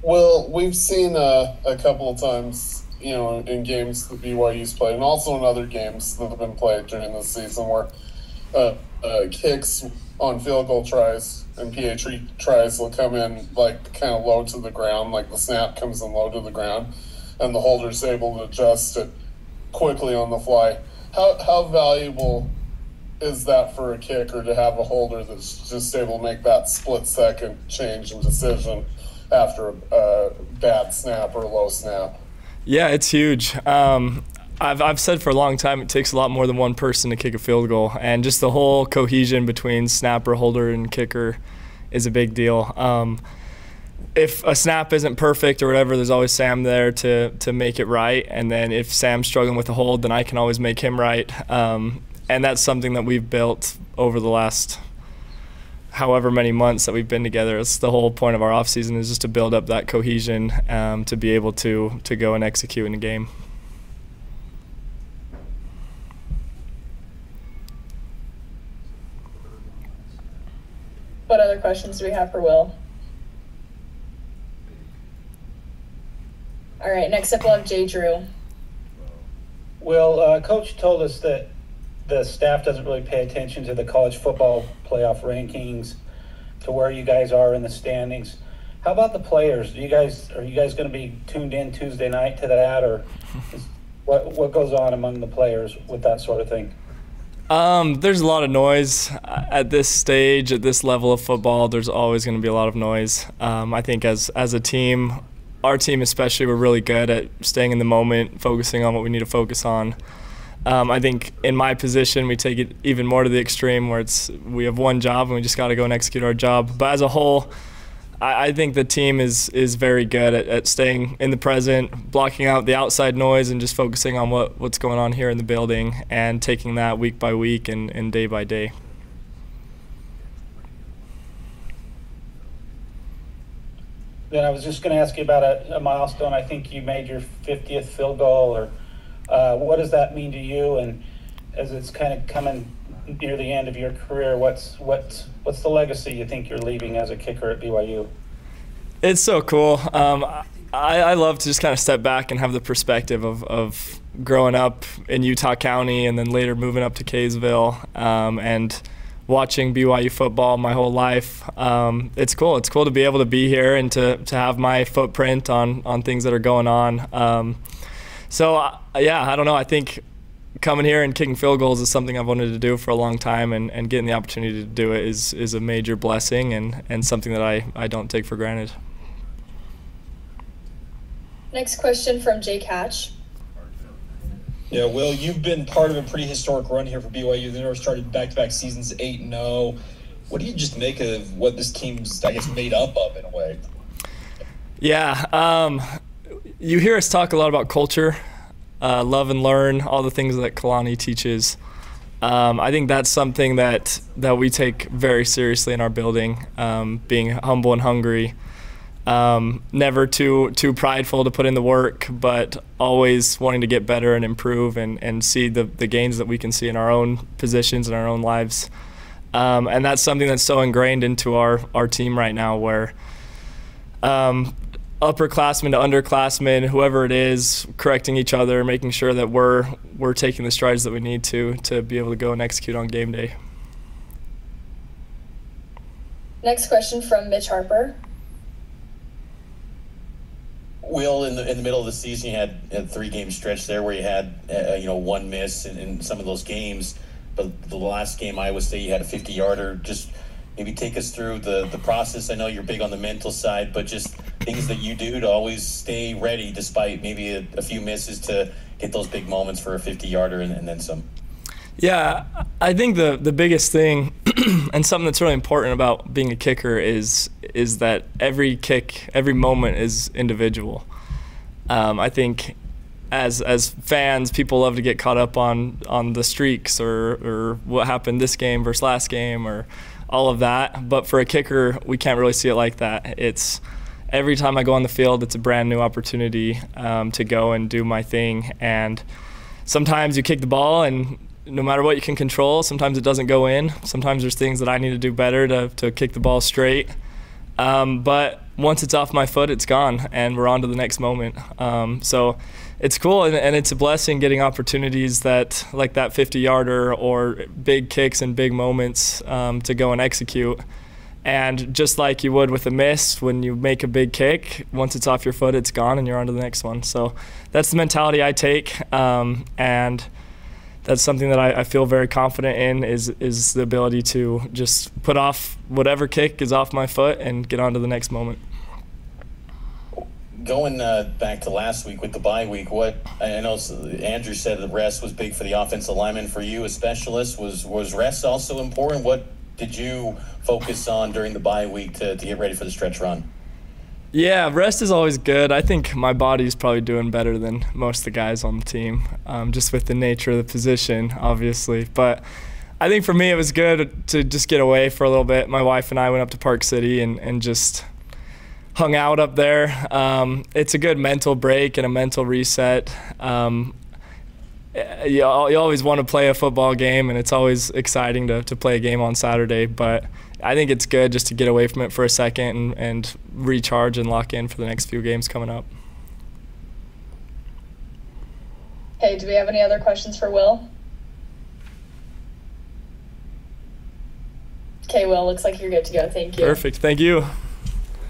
Well, we've seen a couple of times, in games that BYU's played, and also in other games that have been played during the season, where kicks on field goal tries and PA tries will come in like kind of low to the ground, like the snap comes in low to the ground, and the holder's able to adjust it quickly on the fly. How valuable is that for a kicker to have a holder that's just able to make that split second change in decision after a bad snap or a low snap? Yeah, it's huge. I've said for a long time it takes a lot more than one person to kick a field goal, and just the whole cohesion between snapper, holder, and kicker is a big deal. If a snap isn't perfect or whatever, there's always Sam there to make it right, and then if Sam's struggling with a hold, then I can always make him right. And that's something that we've built over the last however many months that we've been together. It's the whole point of our off season, is just to build up that cohesion to be able to go and execute in a game. What other questions do we have for Will? All right, next up we'll have Jay Drew. Will, Coach told us that the staff doesn't really pay attention to the college football playoff rankings, to where you guys are in the standings. How about the players? Are you guys going to be tuned in Tuesday night to that, or what goes on among the players with that sort of thing? There's a lot of noise at this stage, at this level of football. There's always going to be a lot of noise. I think as a team, our team especially, we're really good at staying in the moment, focusing on what we need to focus on. I think in my position, we take it even more to the extreme, where we have one job and we just got to go and execute our job. But as a whole, I think the team is very good at staying in the present, blocking out the outside noise, and just focusing on what's going on here in the building, and taking that week by week and day by day. Then I was just going to ask you about a milestone. I think you made your 50th field goal, or what does that mean to you? And as it's kind of coming near the end of your career, what's the legacy you think you're leaving as a kicker at BYU? It's so cool. I love to just kind of step back and have the perspective of growing up in Utah County and then later moving up to Kaysville, and watching BYU football my whole life. It's cool. It's cool to be able to be here and to have my footprint on things that are going on. Yeah, I don't know. I think coming here and kicking field goals is something I've wanted to do for a long time, and getting the opportunity to do it is a major blessing and something that I don't take for granted. Next question from Jake Hatch. Yeah, Will, you've been part of a pretty historic run here for BYU. They started back-to-back seasons 8-0. What do you just make of what this team's, I guess, made up of in a way? Yeah, you hear us talk a lot about culture, love and learn, all the things that Kalani teaches. I think that's something that we take very seriously in our building, being humble and hungry. Never too prideful to put in the work, but always wanting to get better and improve and see the gains that we can see in our own positions and our own lives. And that's something that's so ingrained into our team right now, where upperclassmen to underclassmen, whoever it is, correcting each other, making sure that we're taking the strides that we need to be able to go and execute on game day. Next question from Mitch Harper. Will, in the middle of the season, you had a 3-game stretch there where you had one miss in some of those games, but the last game, Iowa State, you had a 50-yarder. Just maybe take us through the process. I know you're big on the mental side, but just things that you do to always stay ready despite maybe a few misses to get those big moments for a 50-yarder and then some. Yeah, I think the biggest thing and something that's really important about being a kicker is that every kick, every moment is individual. I think as fans, people love to get caught up on the streaks or what happened this game versus last game or all of that. But for a kicker, we can't really see it like that. It's every time I go on the field, it's a brand new opportunity to go and do my thing. And sometimes you kick the ball and no matter what you can control, sometimes it doesn't go in. Sometimes there's things that I need to do better to kick the ball straight. But once it's off my foot, it's gone, and we're on to the next moment. So it's cool, and it's a blessing getting opportunities that, like that 50-yarder or big kicks and big moments to go and execute. And just like you would with a miss, when you make a big kick, once it's off your foot, it's gone, and you're on to the next one. So that's the mentality I take, and that's something that I feel very confident in, is the ability to just put off whatever kick is off my foot and get on to the next moment. Going back to last week with the bye week, what I know Andrew said the rest was big for the offensive lineman. For you, a specialist, was rest also important? What did you focus on during the bye week to get ready for the stretch run? Yeah, rest is always good. I think my body's probably doing better than most of the guys on the team, just with the nature of the position, obviously. But I think for me it was good to just get away for a little bit. My wife and I went up to Park City and just hung out up there. It's a good mental break and a mental reset. You always want to play a football game, and it's always exciting to play a game on Saturday, but I think it's good just to get away from it for a second and recharge and lock in for the next few games coming up. Okay, do we have any other questions for Will? Okay, Will, looks like you're good to go. Thank you. Perfect. Thank you.